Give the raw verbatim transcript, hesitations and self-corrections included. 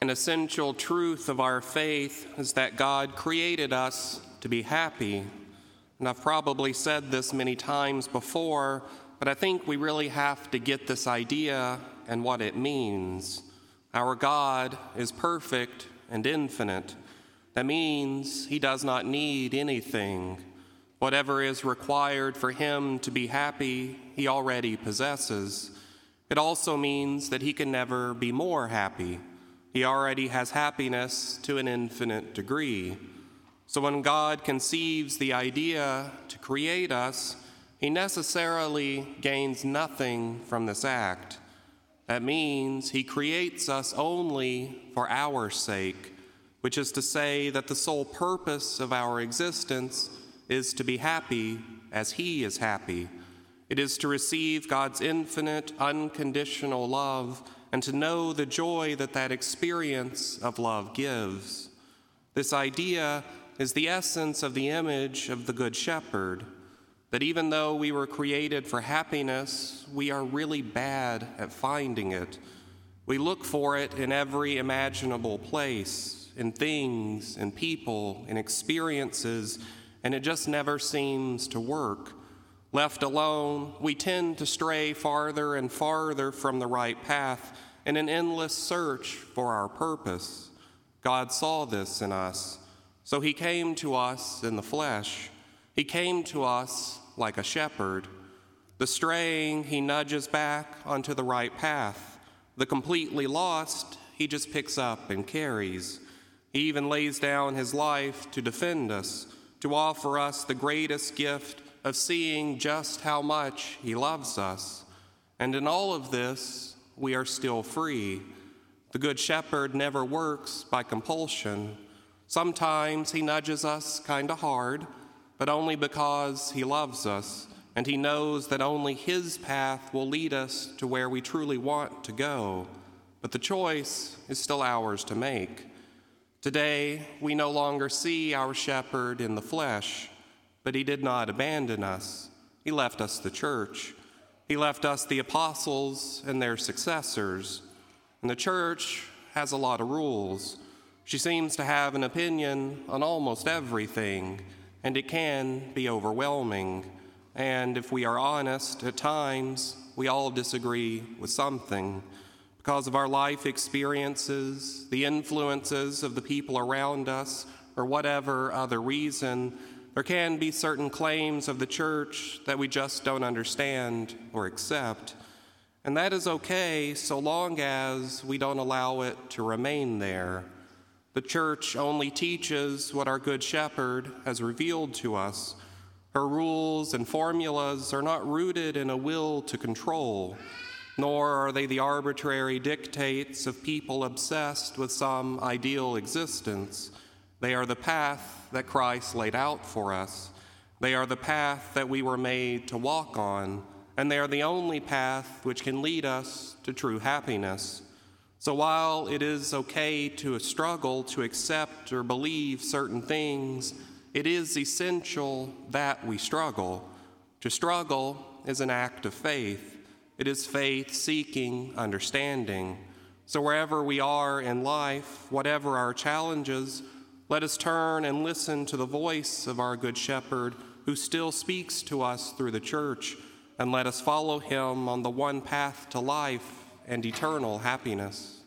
An essential truth of our faith is that God created us to be happy. And I've probably said this many times before, but I think we really have to get this idea and what it means. Our God is perfect and infinite. That means he does not need anything. Whatever is required for him to be happy, he already possesses. It also means that he can never be more happy. He already has happiness to an infinite degree. So when God conceives the idea to create us, he necessarily gains nothing from this act. That means he creates us only for our sake, which is to say that the sole purpose of our existence is to be happy as he is happy. It is to receive God's infinite, unconditional love and to know the joy that that experience of love gives. This idea is the essence of the image of the Good Shepherd, that even though we were created for happiness, we are really bad at finding it. We look for it in every imaginable place, in things, in people, in experiences, and it just never seems to work. Left alone, we tend to stray farther and farther from the right path in an endless search for our purpose. God saw this in us, so he came to us in the flesh. He came to us like a shepherd. The straying, he nudges back onto the right path. The completely lost, he just picks up and carries. He even lays down his life to defend us, to offer us the greatest gift of seeing just how much he loves us. And in all of this, we are still free. The Good Shepherd never works by compulsion. Sometimes he nudges us kind of hard, but only because he loves us, and he knows that only his path will lead us to where we truly want to go. But the choice is still ours to make. Today, we no longer see our shepherd in the flesh, but he did not abandon us. He left us the church. He left us the apostles and their successors. And the church has a lot of rules. She seems to have an opinion on almost everything, and it can be overwhelming. And if we are honest, at times, we all disagree with something. Because of our life experiences, the influences of the people around us, or whatever other reason, there can be certain claims of the church that we just don't understand or accept. And that is okay so long as we don't allow it to remain there. The church only teaches what our Good Shepherd has revealed to us. Her rules and formulas are not rooted in a will to control, nor are they the arbitrary dictates of people obsessed with some ideal existence. They are the path that Christ laid out for us. They are the path that we were made to walk on, and they are the only path which can lead us to true happiness. So while it is okay to struggle to accept or believe certain things, it is essential that we struggle. To struggle is an act of faith. It is faith seeking understanding. So wherever we are in life, whatever our challenges, let us turn and listen to the voice of our Good Shepherd who still speaks to us through the church, and let us follow him on the one path to life and eternal happiness.